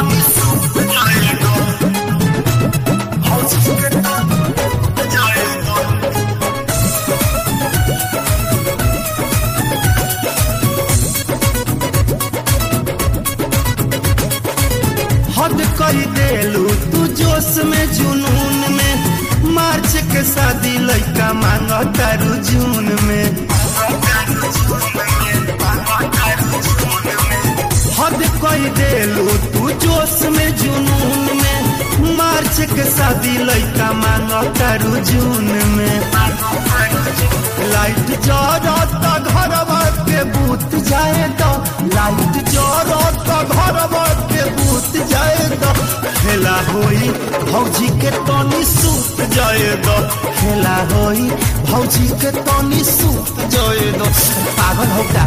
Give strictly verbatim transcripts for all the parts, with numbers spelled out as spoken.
हद कर देलू तू जोश में जुनून में, मार्च के शादी लइका मांग तारू जून में। हद कर देलू तू जोश में जुनून में, मार्च के शादी लइका मांग तारू जून में। लाइट जरता घरवा के बूत जाए तो, लाइट जरता घरवा के बूत जाए तो, खेला होई भौजी के तनी सूत जाए दो, खेला होई भौजी के तनी सूत जाए दो। पागल होता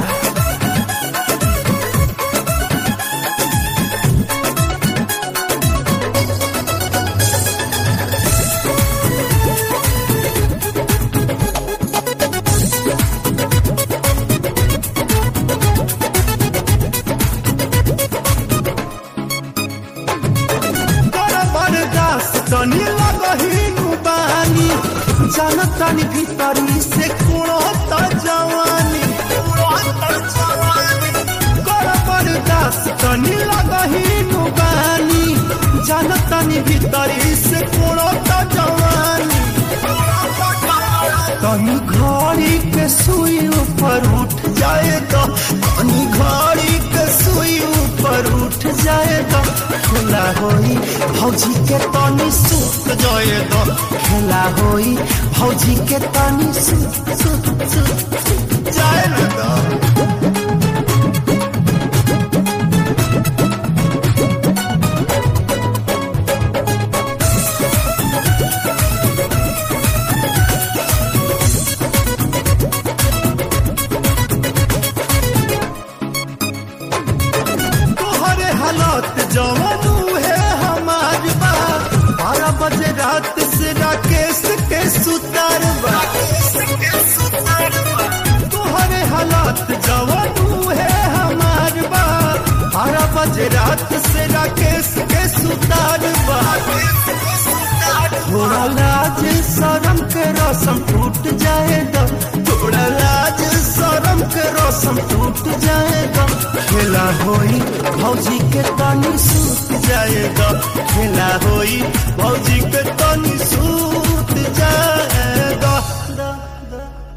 तनी लगही बानी, जानतानी भीतरी से कुड़ता जवानी। कर बर्दाश्त तनी लगही बानी, जानतानी भीतरी से कुड़ता जवानी। तनी घड़ी के सुई ऊपर उठ जाए तो, तनी घड़ी के सुई ऊपर उठ जाए तो, खेला होई भौजी के तनी सूत जाए तो, खेला होई भौजी के तनी सूत सूत सूत जाए तो। जवानू है हमार बा, बारह बजे रात से राकेश के सुतार बा। तुम्हारे हालात जवानू है हमार बा, बारह बजे रात से राकेश के सुतार बा। थोड़ा लाज शरम के रसम टूट जाएगा, थोड़ा लाज शरम के रसम टूट जाएगा। खेला होई भौजी के तनी सूत जाएगा, खेला होई भौजी के तनी सूत जाएगा।